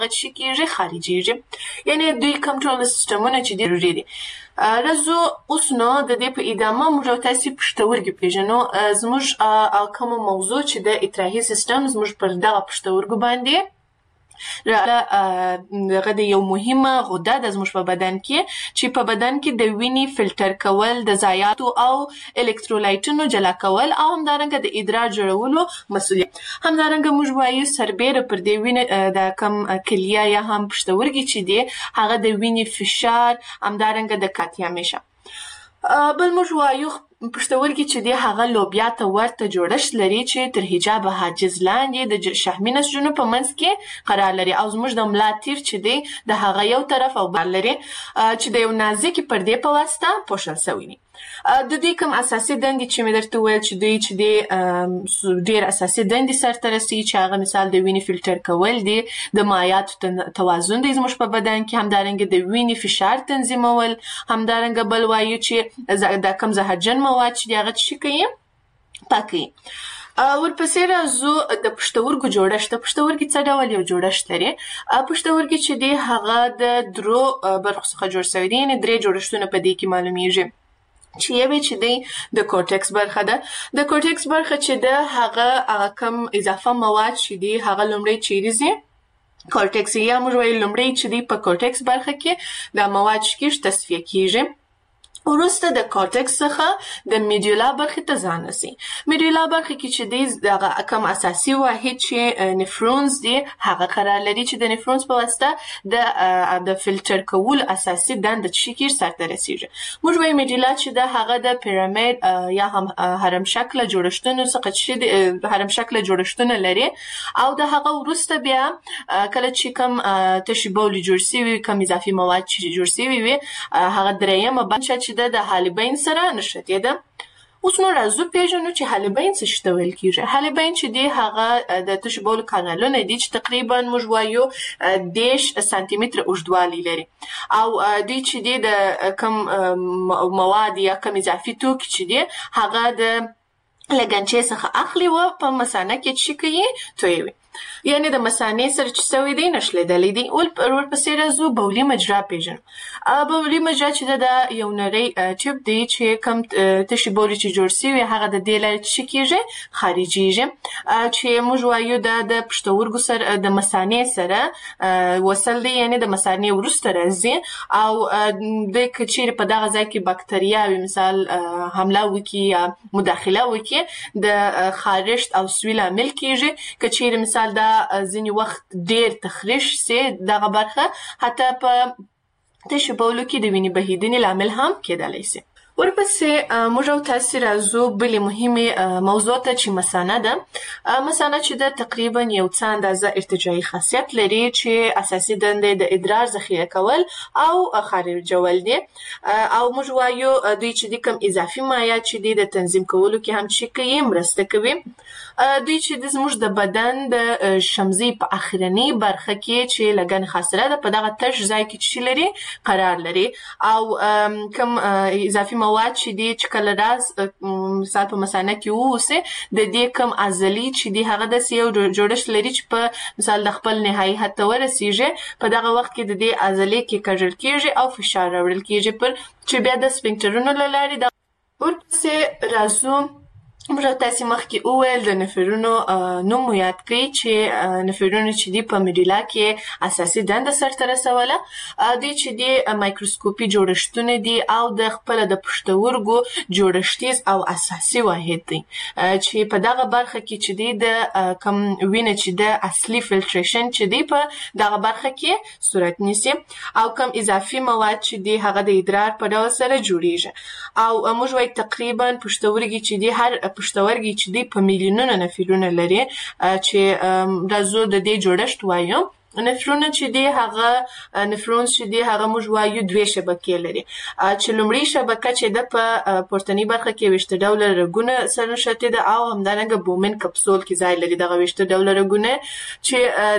څه کېږي خارجېږي. یعنې دوی کوم ټول سیسټمونه چې دي ضروري دي. راځو اوس نو د دې په ادامه موږ تاسې پښتورګي پېژنو. زموږ کومه موضوع چې د اطراحي سیسټم زموږ پر دغه پښتورګو باندې دغه د یو مهمه غده د زموږ په بدن کې چې په بدن کې د وینې فلټر کول، د ضایعاتو او الکترولایټونو جلا کول او همدارنګه د ادرار جوړولو مسؤلیت. همدارنګه موږ وایو سربیره پر دې وینې د کم کلیه یا هم پښتورګي چې دي هغه د وینې فشار همدارنګه د کاتیا میشه. بل موږ وایو پښتورګي چې دی هغه لوبیا ته ورته جوړښت لري چې تر حجاب حاجز لاندې د شحمي نسجونو په منځ کې قرار لري او زموږ د ملا تیر چې دی د هغه یو طرف او بل لري چې د یو نازکې پردې په واسطه پوښل شوی وي. د دوی کوم اساسي دندې چې مې درته وویل چې دوی چې دی ډېر اساسي دندې سرته رسوي چې هغه مثال د وینې فلټر کول دي، د مایعاتو توازن دی زموږ په بدن کې، همدارنګه د وینې فشار تنظیمول، همدارنګه بل وایو چې د کم زهرجن مواد چې هغه څه کوي پاکوي. ورپسې راځو د پښتورګو جوړښت. د پښتورګي څه ډول یو جوړښت لري؟ پښتورګي چې دی هغه د درو برخو څخه جوړ شوی دی، یعنې درې جوړښتونه په دې کې معلومیږي چې یوې چې دی د کورټکس برخه ده. د کورټکس برخه چې ده هغه کم اضافه مواد چې دی هغه لومړی چیرې ځي کورټکس، یا موږ وایو لومړی چې دی په کورټکس برخه کې دا مواد شکیش تصفیه کیږي. وروسته د کورټکس څخه د میډولا برخې ته ځان رسي. میډولا برخه کې چې دی دغه کم اساسي واحد چې نفرونز دی هغه قرار لري چې د نفرونز په واسطه د فلټر کول اساسي دنده چې کېږي سرته رسیږي. موږ وایو میډولا چې ده هغه د پیرامید یا هم هرم شکله جوړښتونو څخه چې هرم شکله جوړښتونه لري او د هغه وروسته بیا کله چې کم تشې بولې جوړ شوي کم اضافي مواد چې جوړ شوي وي هغه دریمه برخه چې د حالبین سره نښتې ده. اوس نو راځو پیژنو چې حالبین څه شي ته ویل کېږي. حالبین چې دی هغه د تشې بولو کانالونه دي چې تقریبا موږ وایو 10 سانتي متره اوږدوالی لري او دوی چې دی د کم مواد یا کم اضافي توکي چې دی هغه د لګنچې څخه اخلي و په مثانه کې چې کوي تویوي، یعنی د مثانې سره چې سوی دی نښلېدلی دی. ورپسې راځو بولي مجرا پیژنو. بولي مجرا چې ده یو نری ټیوب دی چې کم تشې بولې چې جوړ شوي هغه د دې لارې څه کېږي خارجېږي چې موږ وایو دا د پښتورګو سره د مثانې سره وصل دی، یعنی د مثانې وروسته راځي او د که چیرې په دغه ځای کې بکتریاوې مثال حمله وکړي یا مداخله وکړي د خارښت او سوي لامل کېږي. که چیرې مثال دا ځینې وخت ډېر تخریش سي دغه برخه حتی په تشو بولو کې د وینې بهیدنې لامل هم کېدلی سي. ورپسې موږ او تاسې راځو بلې مهمې موضوع ته چې مثانه ده. مثانه چې ده تقریبا یو څه اندازه ارتجاعي خاصیت لري چې اساسي دنده د ادرار ذخیره کول او خارجول دي او موږ وایو دوی چې د کم اضافي مایعات چې دي د تنظیم کولو کې هم چې کوي مرسته کوي. دوی چې د زموږ د بدن د شمزي په اخرنۍ برخه کې چې لګن خاصره ده په دغه تش ځای کې چې لري قرار لري او کم اضافي مواد چې دي چې کله راز مثال په مثانه کې ووسي د دې کم عضلې چې دي هغه داسې یو جوړښت لري چې په مثال د خپل نهایي حد ته ورسیږي په دغه وخت کې د دې عضلې کې کږل کېږي او فشار راوړل کېږي پر چې بیا د سفنکټرونو له لارې د ورپسې راځو موږ تاسې مخکې وویل د نفرونو نوم مو یاد کړئ چې نفرونو چې دي په میډولا کې اساسي دنده سرته رسوله. دوی چې دي مایکروسکوپي جوړښتونه دي او د خپله د پښتورګو جوړښتیز او اساسي واحد دی چې په دغه برخه کې چې دی د کم وینه چې د اصلي فلټریشن چې دی په دغه برخه کې صورت نیسي او کم اضافي مواد چې دی هغه د ادرار په ډول سره جوړیږي او موږ وایو تقریبا پښتورګي چې دی هر پښتورګي چې دی په میلیونونو نفرونه لري چې راځو د دې جوړښت وایو. نفرونه چې دی هغه نفرونز چې دی هغه موږ وایو دوې شبکې لري چې لومړی شبکه چې ده په پورتنۍ برخه کې 20 ډوله رګونه سره نښتې ده او همدارنګه بومن کپسول کې ځای لري. دغه 20 ډوله رګونه چې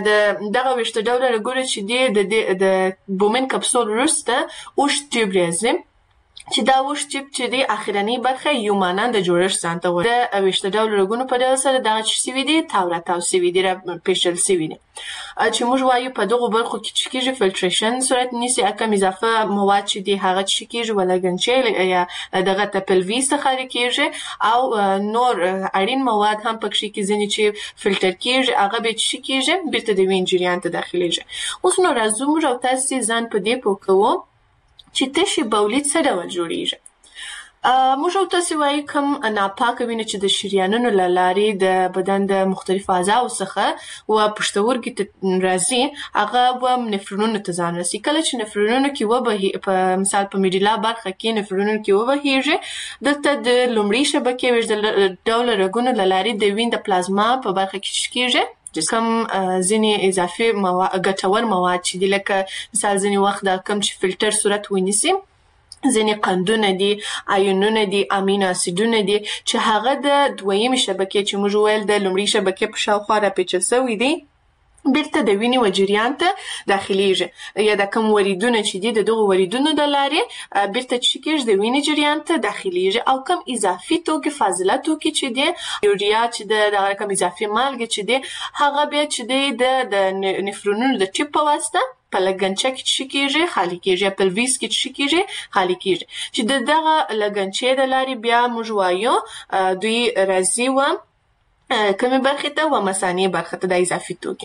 دغه 20 ډوله رګونه چې دی د بومن کپسول وروسته اوږد ټیوب راځي چې دا اوږد ټیپ چې دی اخرنۍ برخه یو مانند جوړښت ځان ته ورته د 28 ډوله رګونو په ډول سره دغه څه شوي دي تاو راتاو شوي دي راپېژندل شوي دي چې موږ وایو په دغو برخو کې چې کېږي فلټریشن صورت نیسي کم اضافه مواد چې دي هغه چې کېږي ولګنچې یا دغه ته پلوي څخه خارج کېږي او نور اړین مواد هم پکې کې ځینې چې فلټر کېږي هغه به چې کېږي بیرته د وین جریان ته داخليږي. اوس نو راځو موږ او تاسو ځان په دې پوه کوو چې تشې بولید څه ډول جوړیږي. موږ او تاسو وایو کوم ناپاکه وینه چې د شریانونو له لارې د بدن د مختلفو اعضاو څخه و پښتورګي ته راځي هغه و نفرونونو ته ځان رسي. کله چې نفرونونو کې وبهي په مثال په میډیلا برخه کې نفرونونو کې وبهیږي دلته د لومړۍ شبکې ویشتل ډوله رګونو له لارې د وین د پلازما په برخه کې کېږي کم ځینې اضافي ګټور مواد چې دي لکه مثال ځینې وخت دا کم چې فلټر صورت ونیسي ځینې قندونه دي آیونونه دي امینو اسیدونه دي چې هغه د دویمې شبکې چې موږ ویل د لومړۍ شبکې په شاوخوا راپېچل شوي دي بیرته د وینې و جریان ته داخليږي یا د کوم وریدونه چې دي دغه وریدونو د لارې بیرته چې کېږي د وینې جریان ته داخليږي او کوم اضافي توکي فاضله توکي چې دي یوریا چې د کوم اضافي مالګه چې دي هغه به چې د نفرونونو د ټیپ په واسطه په لګنچه کې چې کېږي خالي کېږي په پلویس کې چې کېږي خالي کېږي چې دغه لګنچې د لارې بیا موږ وایو دوی راځي و کومې برخې ته و مثانې برخه ته د اضافي توکي.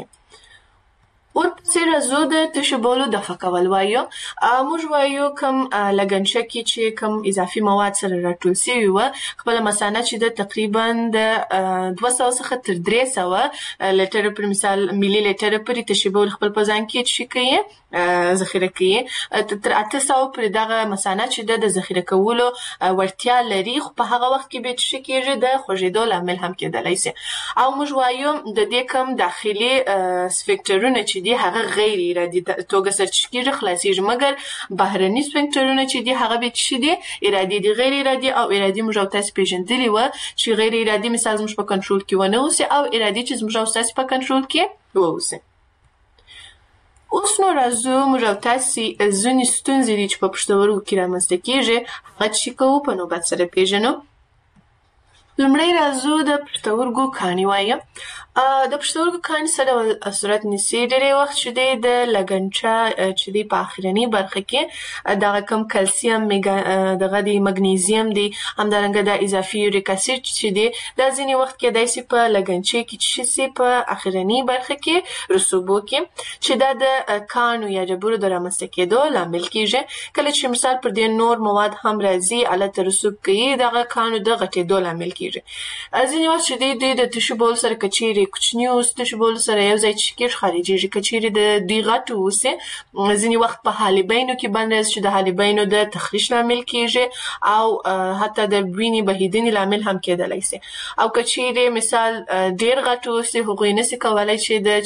ورپسې راځو د تشو بولو دفع کول وایو. موږ وایو کوم لګنچه کې چې کوم اضافي مواد سره راټول شوي وه خپله مثانه چې د تقریبا د 200 څخه تر 300 لیټره پر مثال ملي لیټره پورې تشو بول خپل په ځان کې چې کوي ذخیره کوي تر 800 پر دغه مثانه چې د ذخیره کولو وړتیا لري خو په هغه وخت کې به چې کېږي د خوږېدو لامل هم کېدلی شي. او موږ وایو د دې کوم داخلي سفنکټرونه چې دي هغه غیر ارادي توګه سرچ کېږي خلاصيږي مګر بهرني سفنکټرونه چې دي هغه به چې دي ارادي دي غیر ارادي او ارادي موږ او تاسو پیژندلی و چې غیر ارادي مثال زموږ په کنټرول کې ونه اوسي او ارادي چې زموږ او تاسو په کنټرول کې ووسي. اوس نو راځو موږ او تاسو ځینې ستونزې دي چې په پښتورګو کې رامنځته کېږي هغه چې کوو په نوبت سره پیژنو. لومړی راځو د پښتورګو کاڼي وایو. د پښتورګو کاڼي څه ډول صورت نیسي ډېری وخت چې دی د لګنچه چې دی په اخرنۍ برخه کې دغه کم کلسیم دغه دی مګنیزیم دی همدارنګه د اضافي یوریک اسید چې دی دا ځینې وخت کېدای شي په لګنچې کې چې شي په اخرنۍ برخه کې رسوبو کې چې دا د کاڼو یا ډبرو د رامنځته کېدو لامل کېږي. کله چې مثال پر دې نور مواد هم راځي الته رسوب کوي دغه کاڼو د غټېدو لامل کېږي. ځینې وخت چې دی د تشو بول سره کچېرې کوچني اوس تشو بول سره یو ځای چې کېږي خارجېږي کچېرې د دوی غټ اوسي ځینې وخت په حالبینو کې بند راځي چې د حالبینو د تخریش لامل کېږي او حتی د وینې بهیدنې لامل هم کېدلی شي. او کچېرې مثال ډېر غټ اوسي هغوی نشي کولی چې د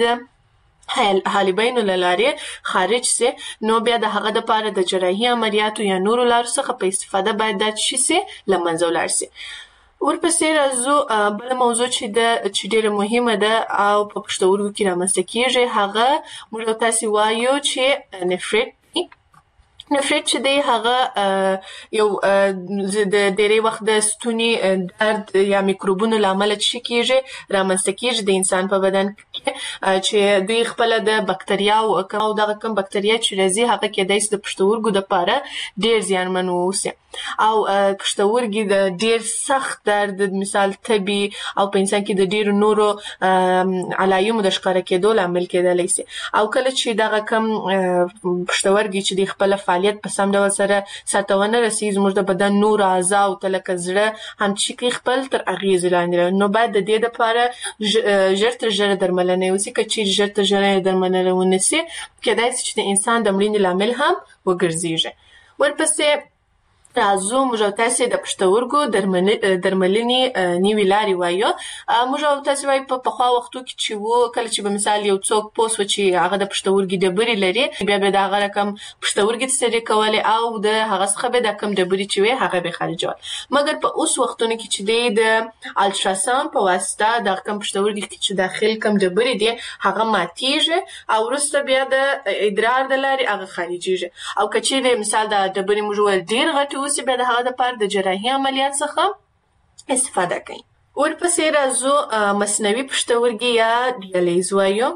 حالبینو له لارې خارج سي نو بیا د هغه دپاره د جراحي عملیاتو یا نورو لارو څخه په استفاده باید دا شي سي له منځه ولاړ سي. ورپسې راځو بله موضوع چې ډېره مهمه ده او په پښتورګو کې رامنځته کېږي هغه موږ تاسې وایو چې نفریت نفریت چې دی هغه یو د ډېری وخت د ستوني درد یا میکروبونو له امله چې کېږي رامنځته کېږي د انسان په بدن کې چې دوی خپله د بکتریاو او دغه کوم بکتریا چې راځي هغه کېدای شي د پښتورګو دپاره ډېر زیانمن واوسي او پښتورګي د ډېر سخت درد مثال تبي او په انسان کې د ډېرو نورو علایمو د ښکاره کېدو لامل کېدلی شي. او کله چې دغه کوم پښتورګي چې د خپله فعالیت په سم ډول سره سرته ونه رسي زموږ د بدن نور اعضاو ته لکه زړه هم چې خپل تر اغېزې لاندې نو باید د دې دپاره ژر تر ژره درملنه وسي که چیرې ژر تر ژره درملنه ونه سي کېدای شي چې د انسان د مړینې لامل هم وګرځېږي. ورپسې راځو موږ او تاسې د پښتورګو درملنې نوې لارې وایو. موږ او تاسې وایو په پخوا وختو کې چې و کله چې به مثال یو څوک پوه سو چې هغه د پښتورګي ډبرې لري بیا به د هغه رقم پښتورګي څیرې کولې او د هغه څخه به د کم ډبرې چې وي هغه به خارجول. مګر په اوس وختونو کې چې دی د الټراساوند په واسطه د کم پښتورګي کې چې داخل کم ډبرې دي هغه ماتیږي او وروسته بیا د ادرار د لارې هغه خارجيږي. او که چیرې مثال د ډبرې موږ ډېر غټې اوسي بیا د هغه دپاره د جراحي عملیات څخه استفاده کوي. ورپسې راځو مصنوعي پښتورګي یا ډیالیز وایو.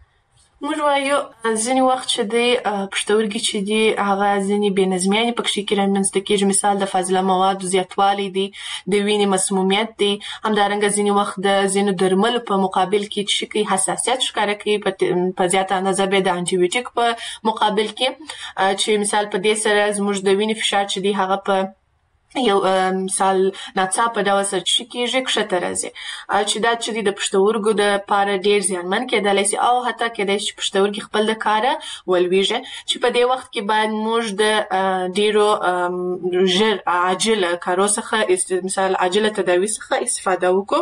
موږ وایو ځینې وخت چې دی پښتورګي چې دي هغه ځینې بې نظمیانې پکښې کې رامنځته کېږي. مثال د فاضله موادو زیاتوالی دی، د وینې مسمومیت دی، همدارنګه ځینې وخت د ځینو درملو په مقابل کې چې کوي حساسیت ښکاره کوي په زیاته اندازه بیا د انټي بیوټیک په مقابل کې چې مثال په دې سره زموږ د وینې فشار چې دی هغه په یو مثال ناڅاپه ډول سره چې کېږي کښته راځي چې دا چې د پښتورګو دپاره ډېر زیانمن کېدلی شي او حتی کېدای شي پښتورګي خپل د کاره ولویږي چې په دې وخت کې باید موږ د ډېرو ژر عاجله کارو څخه مثال عاجله تداوي څخه استفاده وکړو.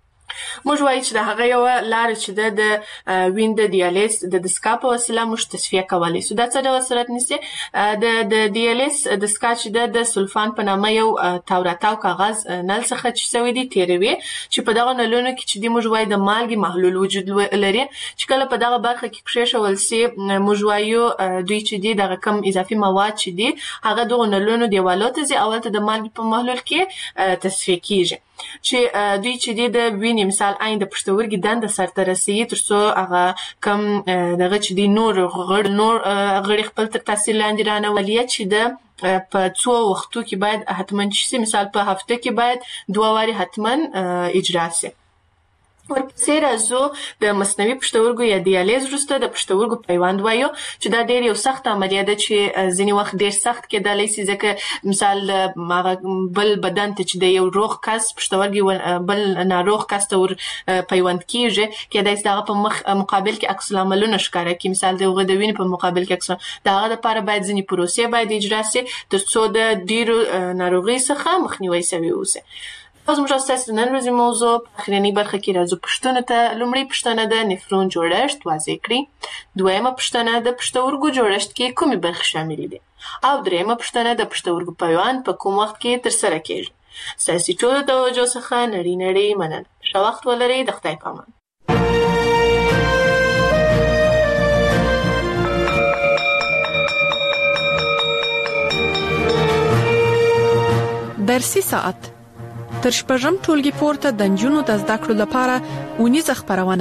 موږ وایو چې د هغه یوه لاره چې ده د وین د دیالیز د دستګاه په وسیله موږ تصفیه کولی شو. دا څه ډول صورت نیسي؟ د دیالیز دستګاه چې ده د سلفان په نامه یو تاو راتاو کاغذ نل څخه چې سوی دی تېروي چې په دغه نلونو کې چې دی موږ وایو د مالګې محلول وجود لري چې کله په دغه برخه کې کېښول سي موږ وایو دوی چې دی دغه کم اضافي مواد چې دی هغه دغو نلونو دیوالو ته ځي او هلته د مالګې په محلول کې تصفیه کېږي چې دوی چې دی د وینې مثال عین د پښتورګي دنده سرته رسوي تر څو هغه کم دغه چې دی نور غړي خپل تر تاثیر لاندې رانولي چې د په څو وختو کې باید حتما شي مثال په هفته کې باید 2 وارې حتما اجرا شي. ورپسې راځو د مصنوعي پښتورګو یا دیالیز وروسته د پښتورګو پیوند وایو چې دا ډېر یو سخت عملیه ده چې ځینې وخت ډېر سخت کېدلی شي ځکه مثال هغه بل بدن ته چې د یو روغ کس پښتورګي بل ناروغ کس ته ور پیوند کېږي کېدای شي د هغه په مقابل کې عکس العملونه ښکاره کړي. مثال د هغه د وینې په مقابل کې عکس د هغه دپاره باید ځینې پروسې باید اجرا شي تر څو د ډېرو ناروغیو څخه مخنیوی شوی اوسي. زموږ ستاسو د نن ورځې موضوع په اخرنۍ برخه کې راځو پوښتنو ته. لومړۍ پوښتنه د نفرون جوړښت واضح کړي. دویمه پوښتنه د پښتورګو جوړښت کې کومې برخې شاملې دي او دریمه پوښتنه د پښتورګو پیوند په کوم وخت کې ترسره کېږي. ستاسو ټولو توجه څخه نړۍ مننه. ښه وخت ولرئ. د خدای په امان. درسي ساعت تر شپږم ټولګي پورته د نجونو د زده کړو لپاره اونیزه خپرونه.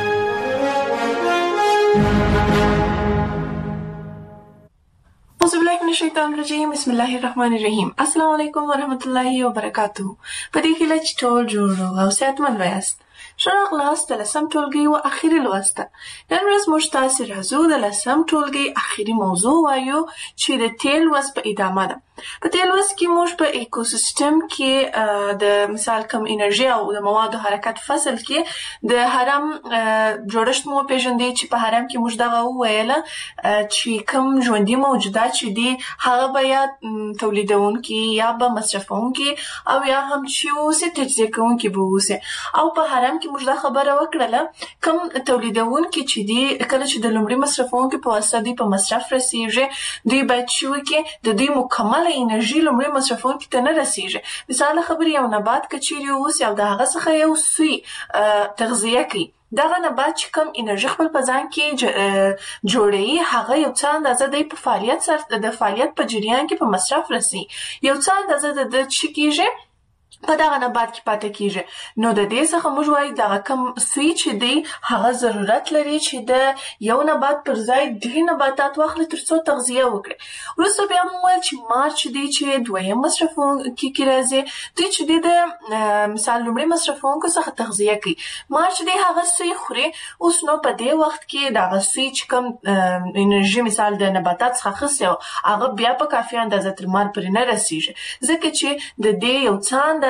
أعوذ بالله من الشیطان الرجیم. بسم الله الرحمن الرحیم. السلام علیکم ورحمۃ اللہ وبرکاتہ. په دې هیله چې ټول جوړ او صحتمند یاست. ښه راغلاست د 10م ټولګي و اخري لوست ته. نن ورځ موږ تاسې راځو د 10م ټولګي اخري موضوع وایو چې د تېل لوست په ادامه ده. په دې لوست کې موږ په ایکوسیستم کې د مثال کم انرژي او د موادو حرکت فصل کې د هرم جوړښت مو پیژندې چې په هرم کې موږ دغه وویله چې کم ژوندي موجودات چې دي هغه به یا تولیدونکي یا به مصرفونکي او یا هم چې اوسي تجزیه کوونکي به اوسي. او په هرم کې موږ دا خبره وکړله کم تولیدونکي چې دي کله چې د لومړي مصرفونکي په واسطه دوی په مصرف رسیږي دوی باید چې وکړي د دوی مکمل انرژي لومړی مصرفونکي ته نه رسیږي. مثال خبرې یو نبات که چیرې اوسي او د هغه څخه یو سوی تغذیه کوي دغه نبات چې کم انرژي خپل په ځان کې جوړوي هغه یو څه اندازه دی په فعالیت سره د فعالیت په جریان کې په مصرف رسي یو څه اندازه د چې کېږي په دغه نبات کې پاتې کېږي. نو د دې څخه موږ وایو دغه کم سوی چې دی هغه ضرورت لري چې د یو نبات پر ځای 2 نباتات واخلي تر څو تغذیه وکړي. وروسته بیا موږ ویل چې مار چې دی چې دویم مصرفونکي کې راځي دوی چې دی د مثال لومړي مصرفونکو څخه تغذیه کوي. مار چې دی هغه سوی خوري. اوس نو په دې وخت کې دغه سوی چې کم انرژي مثال د نباتات څخه اخیستې هغه بیا په کافي اندازه تر مار پورې نه رسیږي ځکه چې د دې یو څه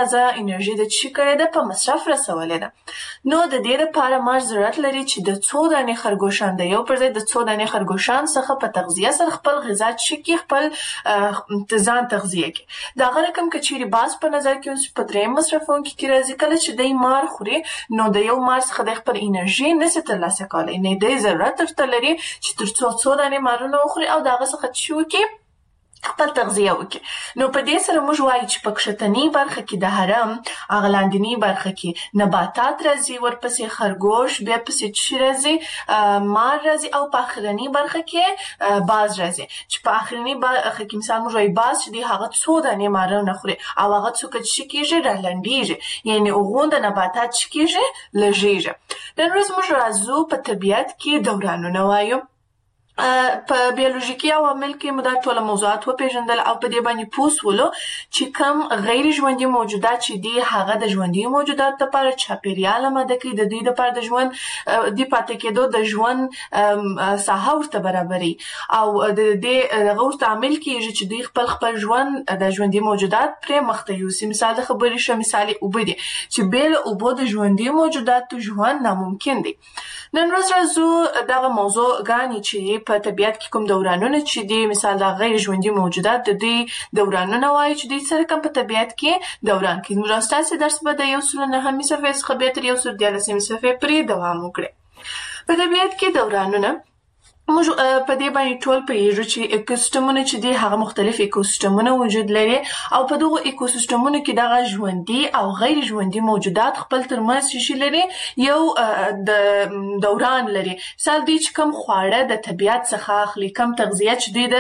اندازه انرژي د چی کړې ده په مصرف رسولې ده. نو د دې لپاره مغز ضرورت لري چې د څو دانې خرګوشان د یو پر ځای د څو دانې خرګوشان څخه په تغذیه سره خپل غذا چکی خپل ځان تغذیه کوي. دا رقم که چیرې باز په نظر کې اوس په دریم مصرفونکي کې راځي، کله چې دی مار خوري نو د یو مار څخه د خپل انرژي نشي ترلاسه کولی، نه دی ضرورت ورته لري چې تر څو دانې مارونه وخوري او د هغه څخه چې وکړي خپل تغذیه وکړي. نو په دې سره موږ وایو چې په کښتنۍ برخه کې د هرم هغه لاندنۍ برخه کې نباتات راځي، ورپسې خرګوش، بیا پسې چی راځي مار راځي او په اخرنۍ برخه کې باز راځي. چې په اخرنۍ برخه کې مثال موږ وایو باز چې دی هغه څو دانې مارونه خوري او هغه څوک چې کېږي رالنډېږي، یعنی هغه د نباتات چې کېږي لږېږي. نن ورځ موږ راځو په طبیعت کې دورانونه وایو. په بیولوژیکي عوامل کې موږ ټول موضوعات وپېژندل او په دې باندې پوه شولو چې کوم غیر ژوندي موجودات چې دي هغه د ژوندي موجودات لپاره چاپیریال آماده کوي، د دوی لپاره د ژوند د پاتې کېدو د ژوند ساحه ورته برابري او د دې هغه ورته عامل کېږي چې دوی خپل ژوند د ژوندي موجودات پرې مخته یوسي. مثال د خبرې شه مثال اوبه دي چې بې له اوبو د ژوندي موجوداتو ژوند ناممکن دی. نن ورځ راځو دغه موضوع ګانې چې په طبیعت کې کوم دورانونه چې دي مثال د غیر ژوندي موجودات د دې دورانونه وایي چې دوی سره کوم په طبیعت کې دوران کوي. نو ستاسو درس به د 109 صفحې څخه به تر 114 صفحې پورې دوام وکړي. په طبیعت کې دورانونه موږ په دې باندې ټول پوهیږو چې ایکوسیستمونه چې دي هغه مختلف ایکوسیستمونه وجود لري او په دغه ایکوسیستمونو کې دغه ژوندي او غیر ژوندي موجودات خپل ترمنځ شي لري یو د دوران لري. مثال دی چې کوم خواړه د طبیعت څخه اخلي، کوم تغذیه چې دی د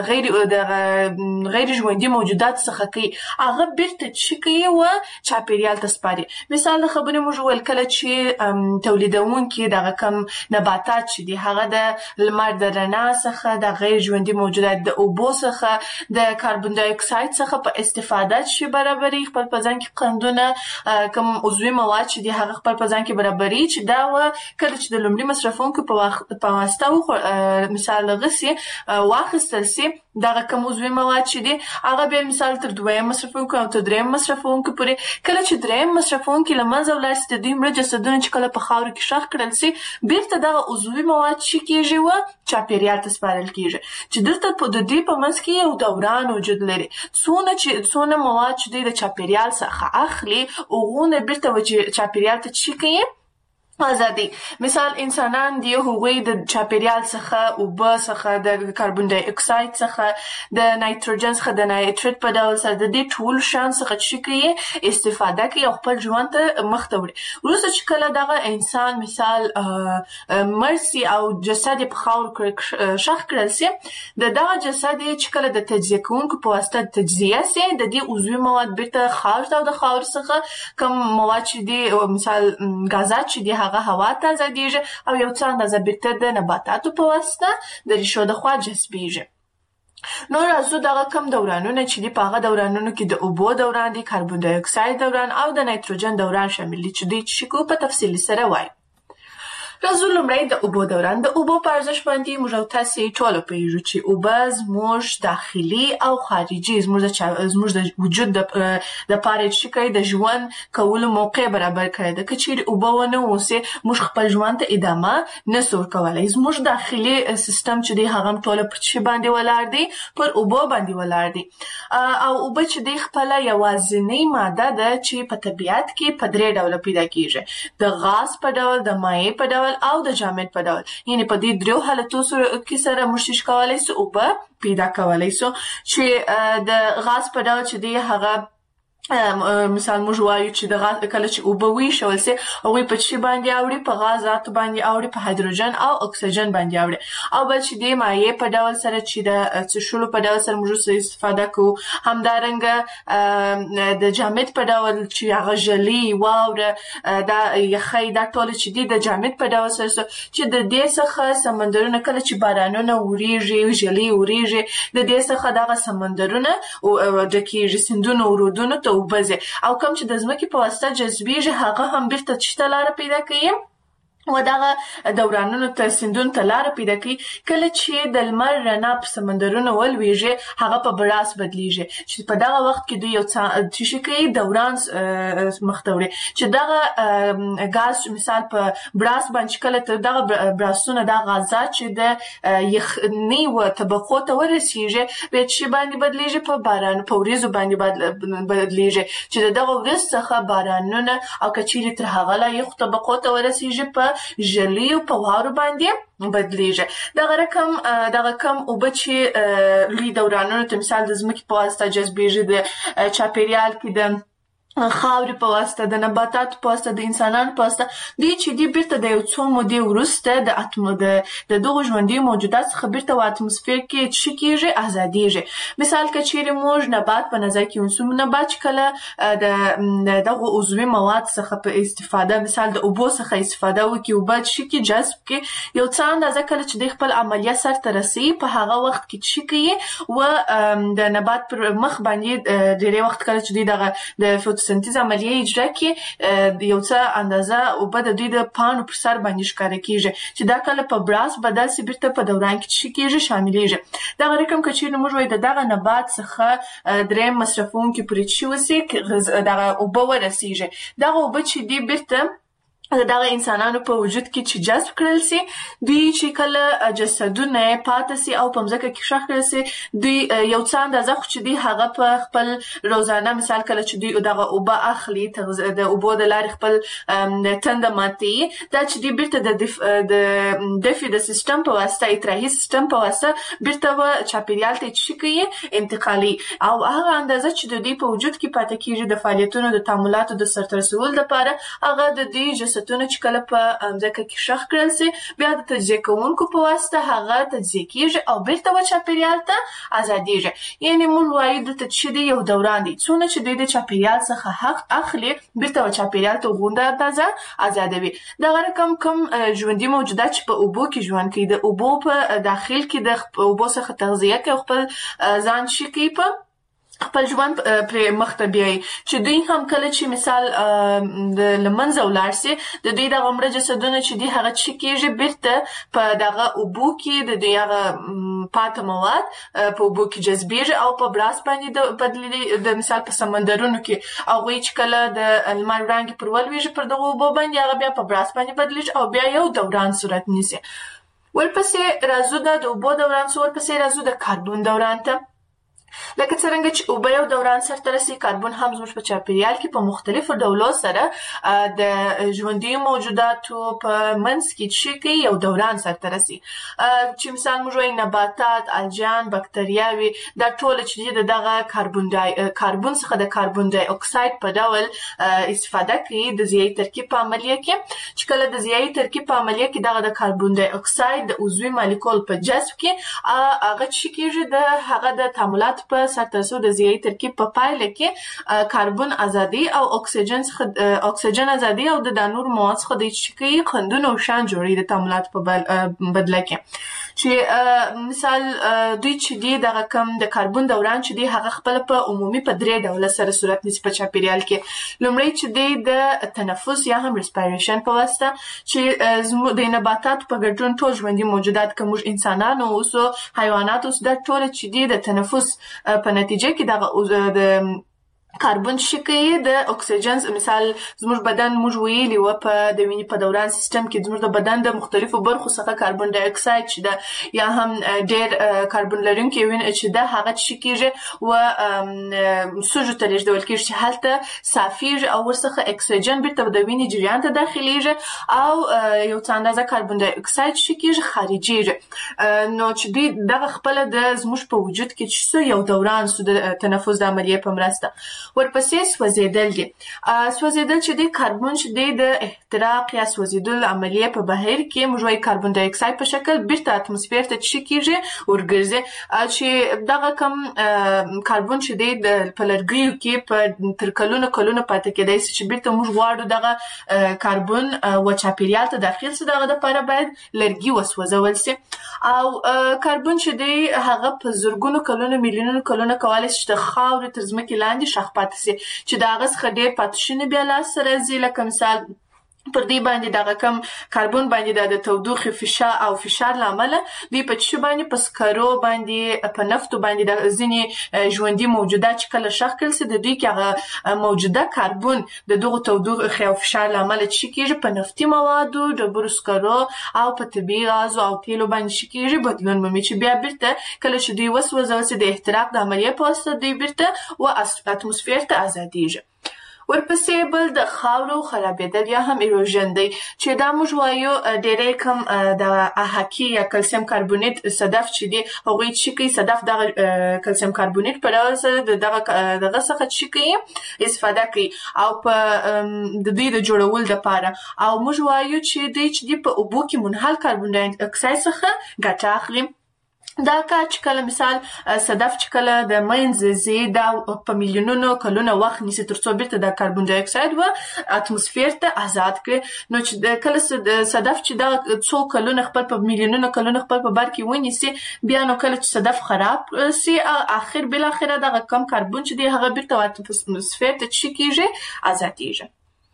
غیر ژوندي موجودات څخه کوي هغه بیرته چې کوي و چاپیریال ته سپاري. مثال د خبرې موږ ول کله چې تولیدونکي دغه کوم نباتات چې دي هغه د لمر د رڼا څخه د غیر ژوندي موجودات د اوبو څخه د کاربن ډای اکساید څخه په استفاده شي برابري خپل په ځان کې قندونه کوم عضوي مواد چې دي هغه خپل په ځان کې برابري چې دا و کله چې د لومړي مصرفونکو په واسطه مثال غسي واخیستل سي دغه کوم عضوي مواد چې دي هغه به مثال تر دویم مصرفونکو او تر دریم مصرفونکو پورې کله چې دریم مصرفونکو لمنځه ولاړ سي د دوی مړه جسدونه چې کله په خاورو کې ښخ کړل سي بیرته دغه عضوي مواد چې کېږي و چاپیریال ته سپارل کېږي چې دلته په د دې په منځ کې یو دوران وجود لري. څونه مواد چې د چاپیریال څخه اخلي هغونه بیرته چاپیریال ته چې کوي ازادي. مثال انسانان دی هغوی د چاپیریال څخه اوبه څخه د کاربن ډای اکساید څخه د نایتروجن څخه د نایتریت په ډول سره د دې ټول شان څخه چې کوي استفاده کوي او خپل ژوند ته مخته وړي. وروسته چې کله دغه انسان مثال مرسي او جسد په خاور شخ کړل سي دغه جسد چې کله د تجزیه کوونکو په واسطه تجزیه سي د دې عضوي مواد بیرته خاور او د خاور څخه کوم مواد چې دي مثال غازات چې دي هغه هوا ته ازادېږي او یو څه اندازه بیرته د نباتاتو په واسطه د ریښو د خوا جذبېږي. نو راځو دغه کم دورانونه چې دي په هغه دورانونو کې د اوبو دوران دي، کاربن ډای اکساید دوران او د نایتروجن دوران شامل دي چې دوی چې کو په تفصیل سره وایي. راځو لومړی د اوبو دوران. د اوبو په ارزښت باندې موږ تاسو ټول پوهیږو چې اوبه زموږ داخلي او خارجي زموږ د وجود د لپاره چې کوي د ژوند کولو موقع برابر کړی ده. که چیرې اوبه ونه اوسي موږ خپل ژوند ته ادامه نسو ورکولی. زموږ داخلي سیستم چې دی هغه ټول په څه باندې ولاړ دی؟ پر اوبو باندې ولاړ دی او اوبه چې دی خپل یوازینی ماده ده چې په طبیعت کې په درې ډوله پیدا کیږي: د غاز په ډول، د مایع په ډول او د جامد په ډول. یعنی په دې دریو حالتو کې سره موږ کولای سو اوبه پیدا کولای سو. چې د غاز په ډول چې دی هغه مثال موږ وایو چې د غاز کله چې اوبه ویشول سي هغوی په چی باندې اوړي؟ په غازات باندې اوړي، په هایدروجن او اکسیجن باندې اوړي. او بل چې د مایع په ډول سره چې د څښلو په ډول سره موږ استفاده کوو، همدارنګه د جامد په ډول چې هغه ژلې واوره دا یخی دا ټول چې د جامد په ډول سره چې د دې څخه سمندرونه کله چې بارانونه وریږي ژلې وریږي د دې څخه دغه سمندرونه ډکیږي، سیندونه ورودونه ته وبځي او کوم چې د ځمکې په واسطه جذبېږي هغه هم بیرته چې لاره پیدا کوي و دغه دورانونو ته سیندونو ته لاره پیدا کوي. کله چې د لمر رڼا په سمندرونو ولویږي هغه په براس بدلیږي چې په دغه وخت کې دوی یو څه شي کوي دوران مخ ته وړي چې دغه غاز مثال په براس باندې کله ته دغه براسونه د غازات چې د یخنۍ و طبقو ته ورسیږي به چې باندې بدلیږي په باران په وريزو باندې بدلیږي چې دغه ورځ څخه بارانونه او کچېری تر هغه لا یخ طبقو ته ورسیږي په ژلیو په واورو باندې بدلیږي. دغه کم اوبه چې لوی دورانونو ته مثال د ځمکې په واسطه جذبېږي د چاپیریال کې د خاورې په واسطه د نباتاتو په واسطه د انسانانو په واسطه دوی چې دی بیرته د یو څو مودې وروسته د دغو ژوندي موجودات څخه بیرته په اتموسفیر کې څه کېږي ازادېږي. مثال که چیرې موږ نبات په نظر کې ونیسو نبات چې کله د دغو عضوي مواد څخه په استفاده مثال د اوبو څخه استفاده وکړي اوبه څه کې جذب کې یو څه اندازه کله چې د خپل عملیه سرته رسوي په هغه وخت کې څه کوي و د نبات پر مخ باندې ډېری وخت کله چې دوی دغه د سنتیز عملیه اجرا کې یو څه اندازه اوبه د دوی د پاڼو پر سر باندې ښکاره کېږي چې دا کله په براس بدل سي بیرته په دوران کې څه کېږي شاملېږي. دغه رقم که چېرې موږ وایو دغه نبات څخه دریم مصرفونکي پرې څه وسي دغه اوبه ورسیږي دغه اوبه چې دی بیرته دغه انسانانو په وجود کې چې جذب کړل سي دوی چې کله جسدونه پاتې سي او په ځمکه کې ښخ کړل سي دوی یو څه اندازه خو چې دی هغه په خپل روزانه مثال کله چې دوی دغه اوبه اخلي د اوبو د لارې خپل تنده ماتي دا چې دی بیرته د دفع د سیستم په واسطه اطراحي سیستم په واسطه بیرته و چاپیریال ته چې کوي انتقالي او هغه اندازه چې د دوی په وجود کې پاتې کېږي د فعالیتونو د تعاملاتو د سرته رسولو لپاره هغه د دوی ستونه چې کله په ځکه کې ښخ کړل سي بیا د تجزیه کوونکو په واسطه هغه تجزیه کېږي او بیرته و چاپیریال ته ازادېږي. یعنې موږ وایو دلته چې دی یو دوران دی څونه چې دوی د چاپیریال څخه حق اخلي بیرته و چاپیریال ته غونډه اندازه ازادوي. دغه رقم کوم ژوندي موجودات چې په اوبو کې ژوند کوي د اوبو په داخل کې د اوبو څخه تغذیه کوي خپل ځان شي کوي په خپل ژوند پرې مخته بیایي چې دوی هم کله چې مثال د لمنځه ولاړ سي د دوی دغه مړه جسدونه چې دي هغه څه کېږي بیرته په دغه اوبو کې د دوی هغه پاته مواد په اوبو کې جذبېږي او په براس باندې بدلېږي د مثال په سمندرونو کې هغوی چې کله د لمر وړانګې پر ولویږي پر دغه اوبو باندې هغه بیا په براس باندې بدلېږي او بیا یو دوران صورت نیسي. ورپسې راځو د اوبو دوران ورپسې راځو د کاربن دوران ته. لکه څرنګه چې اوبه یو دوران سرته رسي کاربن هم زموږ په چاپیریال کې په مختلفو ډولو سره د ژوندي موجوداتو په منځ کې چې کوي یو دوران سرته رسي چې مثال موږ وایو نباتات الجان بکتریاوي دا ټول چې دغه کاربن څخه د کاربن ډای اکساید په ډول استفاده کوي د ضیایي ترکیب په عملیه کې چې کله د ضیایي ترکیب په عملیه کې دغه د کاربن ډای اکساید د عضوي مالیکول په جذب کې هغه چې کېږي د هغه د تعاملات په سرته رسولو د ضیایي ترکیب په پایله کې کاربن ازادي او اکسیجن ازادي او د نور مواد څخه د چکي قندونو او شان جوړي د تعاملات په بدله کې چې مثال دوی چې دی دغه کم د کاربن دوران چې دی هغه خپل په عمومي په درې ډوله سره صورت نیسي په چاپیریال کې. لومړی چې دی د تنفس یا هم ریسپایریشن په واسطه چې د نباتاتو په ګډون ټول ژوندي موجودات که موږ انسانان اوسو حیوانات اوسو دا ټول چې دی د تنفس په نتیجه کې دغه د کاربن شکې د اکسیجن مثال زموږ بدن موږ ویلي و په د وینې په دوران سیستم کې زموږ د بدن د مختلفو برخو څخه کاربن ډای اکساید چې د یا هم ډېر کاربن لرونکي وینه چې د هغه چې کېږي و سوژو ته لیږدول کېږي چې هلته صافېږي او ورڅخه اکسیجن بیرته د وینې جریان ته داخلیږي او یو څه اندازه کاربن ډای اکساید چې کېږي خارجېږي. نو چې دوی دغه خپله د زموږ په وجود کې چې یو دوران د تنفس د عملیې په مرسته. ورپسې سوځېدل دي. سوځېدل چې دی کاربن چې دی د احتراق یا سوځېدل عملیه په بهیر کې موږ وایو کاربن ډای اکساید په شکل بیرته اتموسفیر ته چې کېږي ورګرځي چې دغه کم کاربن چې دی په لرګیو کې په تر کلونو پاتې کېدای شي چې بیرته موږ غواړو دغه کاربن و چاپیریال ته داخل شي دغه لپاره باید لرګي وسوځول شي او کاربن چې دی هغه په زرګونو کلونو میلیونونو کلونو کولی شي د خاورې تر ځمکې لاندې ښخ پاتې شي چې د هغه څخه ډېر پاتې شوي بیا لاسته راځي لکه مثال پر دې باندې دغه کم کاربن باندې د تودوخې فشار لامل دوی په چی باندې په سکرو باندې په نفتو باندې د ځینې ژوندۍ موجودات چې کله شخ کړل سي د دوی کې هغه موجوده کاربن د دغه تودوخې او فشار لامل چې کیږي په نفتي موادو ډبرو سکرو او په طبي غاز او تیلو باندې چې کیږي بدلون مومي چې بیا بیرته کله چې دوی وسوځول سي د احتراق د عملیې په واسطه دوی بیرته و اتموسفیر ته ازادیږي. ورپسې بل د خاورو خرابېدل یا هم ایروژن دی چې دا موږ وایو ډېری کم د احاکي یا کلسیم کاربونیت صدف چې دی هغوی چې کوي صدف دغه کلسیم کاربونیت په ډول سره دغه څخه چې کوي استفاده کوي او په د دوی د جوړول دپاره او موږ وایو چې دوی چې دی په اوبو کې منحل کاربن ډای اکساید څخه ګټه اخلي. دا کار چې کله مثال صدف چې کله د منځ ځي دا په میلیونونو کلونه وخت نیسي ترڅو بیرته د کاربن ډای اکساید و اتموسفیر ته آزاد کړي نو چې کله صدف چې دا څو کلونه خپل په میلیونونو کلونه خپل په بر کې ونیسي بیا نو کله چې صدف خراب سي اخر بل اخره دغه کم کاربن چې دی هغه بیرته اتموسفیر ته چې کیږي آزادیږي.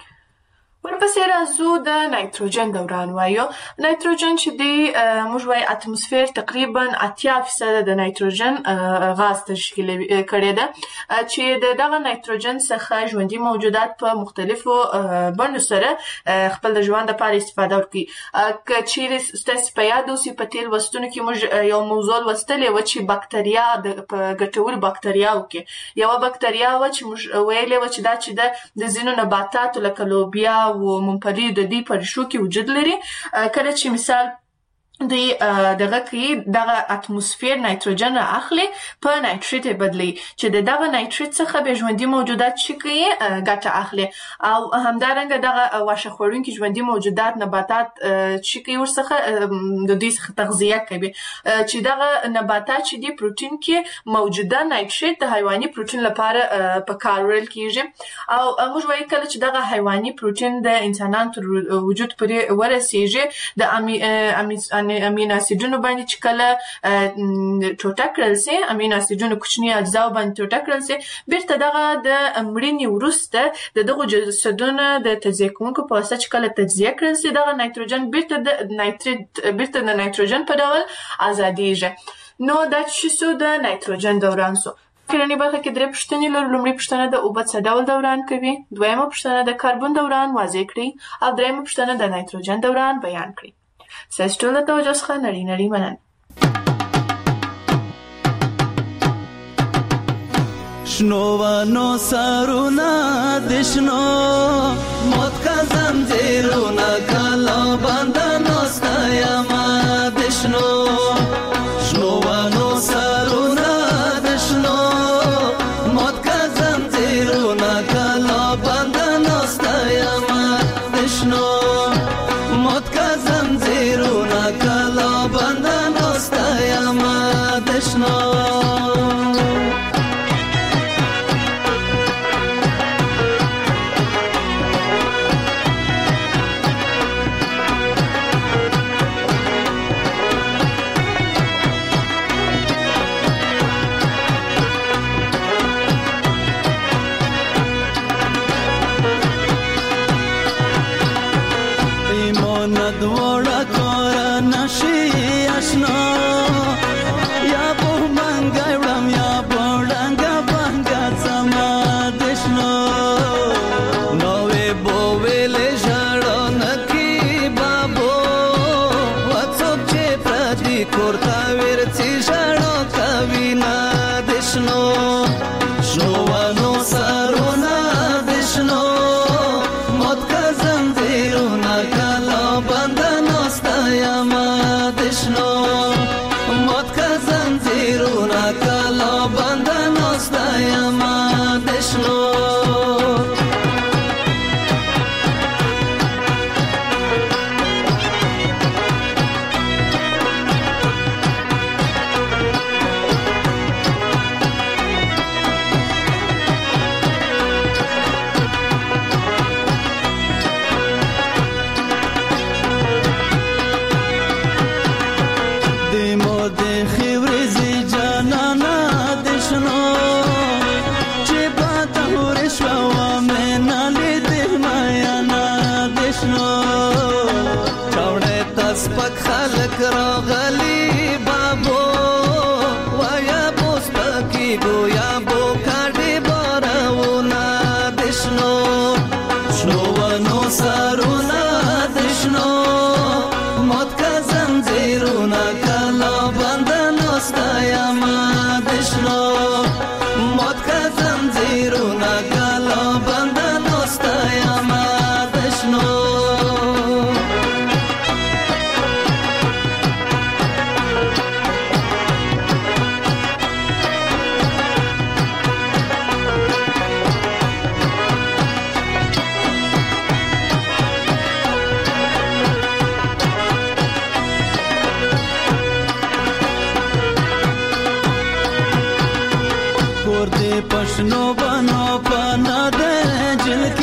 ورپسې راځو د نایتروجن دوران وایو. نایتروجن چې دی موږ وایو اتموسفیر تقریبا 80% د نایتروجن غاز تشکیل کړی ده چې دغه نایتروجن څخه ژوندۍ موجودات په مختلفو بڼو سره خپل د ژوند لپاره استفاده کوي. که چیرې ستاسو په یاد اوسي په تیر لوستونو کې موږ یو موضوع لوستلې وه چې بکتریا په ګټورو بکتریاوو کې یوه بکتریا وه چې موږ ویلې وه چې دا چې د ځینو نباتاتو لکه لوبیا و ممپلی د دې په ریښو کې وجود لري کله چې مثال دوی دغه کوي دغه اتموسفیر نایتروجن را اخلي په نایتریت بدلی چې دغه نایتریت څخه به ژوندۍ موجودات چې کوي ګټه اخلي او همدارنګه دغه واښه خوړونکي ژوندۍ موجودات نباتات چې کوي ورڅخه د دوی څخه تغذیه کوي چې دغه نباتات چې دي پروتین کې موجوده نایتریت د حیواني پروتین لپاره په کار وړل کیږي او موږ وایو کله چې دغه حیواني پروتین د انسانانو تر وجود پورې ورسیږي د امینو اسیدونو باندې چې کله ټوټه کړل سي امینو اسیدونو کوچني اجزاو باندې ټوټه کړل سي بیرته دغه د مړینې وروسته د دغو جسدونو د تجزیه کوونکو په واسطه چې کله تجزیه کړل سي دغه نایتروجن بیرته د نایتروجن په ډول ازادیږي. نو دا چې سو د نایتروجن دوران سو. کلنی برخه کې درې پوښتنې لرو. لومړی پوښتنه د اوبه څه ډول دوران کوي، دویمه پوښتنه د کاربن دوران واضح کړئ او دریمه پوښتنه د نایتروجن دوران بیان کړئ. ستاسو ټول د توجه څخه نړۍ مننه. شنو ونو سرونه د شنو موت کا زنجیرونه کلا بندنو ستایما د شنو ونو سرونه د شنو موت کا زنجیرونه کلا بندنو ستایما د شنو موت کا زنجیرونه کلا بندنو ستایما د شنو ناستا یما دشنو مات که زنجیرونه کلا بند ناستا یما دشنو پشنو بنو پنا دے جل